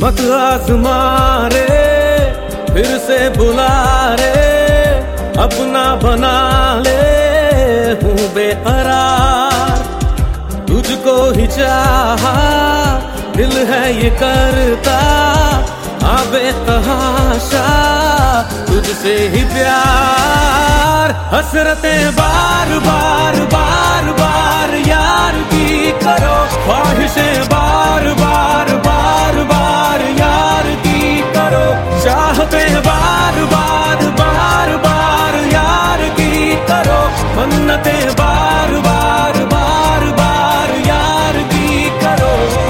मत आजमा रे, फिर से बुला रे, अपना बना ले, हूँ बेकरार, तुझको ही चाहा, दिल है ये करता, आबे तहाशा, तुझसे ही प्यार, हसरतें बार बार बार बार यार की करो, ख्वाहिशें बार बार बार बार यार की करो, चाहतें बार बार बार बार यार की करो, मन्नतें बार बार बार बार यार की करो।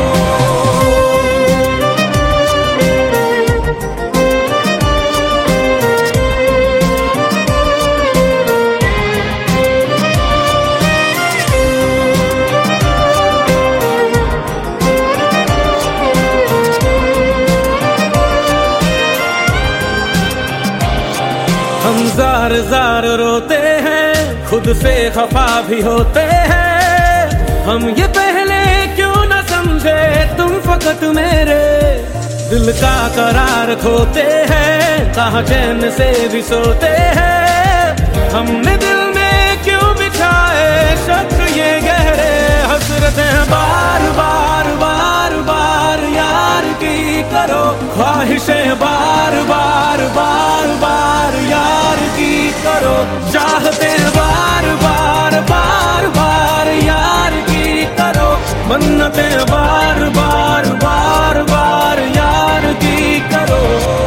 हम जार जार रोते हैं, खुद से खफा भी होते हैं, हम ये पहले क्यों न समझे तुम फकत मेरे दिल का करार खोते हैं, कहाँ चैन से भी सोते हैं, हमने दिल में क्यों बिछाए शक ये गहरे, हसरतें बार बार बार बार यार की करो, ख्वाहिशें बार बार बार बार यार की करो, चाहतें बार बार बार बार यार की करो, मन्नतें बार बार बार बार यार की करो।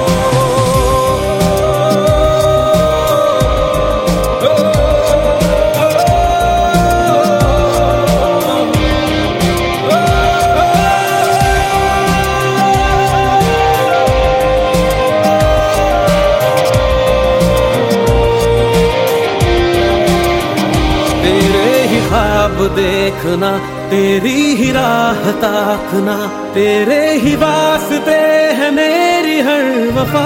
ख्वाब देखना, तेरी ही राह ताकना, तेरे ही वास्ते है मेरी हर वफा,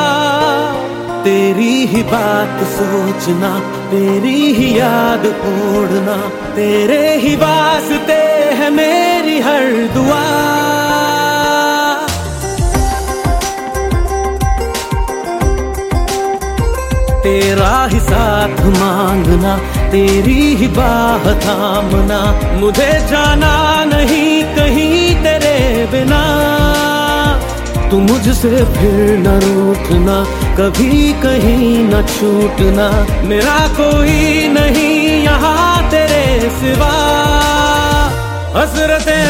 तेरी ही बात सोचना, तेरी ही याद ओढ़ना, तेरे ही वास्ते है मेरी हर दुआ, तेरा ही साथ मांगना, तेरी ही बाह थामना, मुझे जाना नहीं कहीं तेरे बिना, तू मुझसे फिर न रूठना, कभी कहीं न छूटना, मेरा कोई नहीं यहाँ तेरे सिवा, हसरतें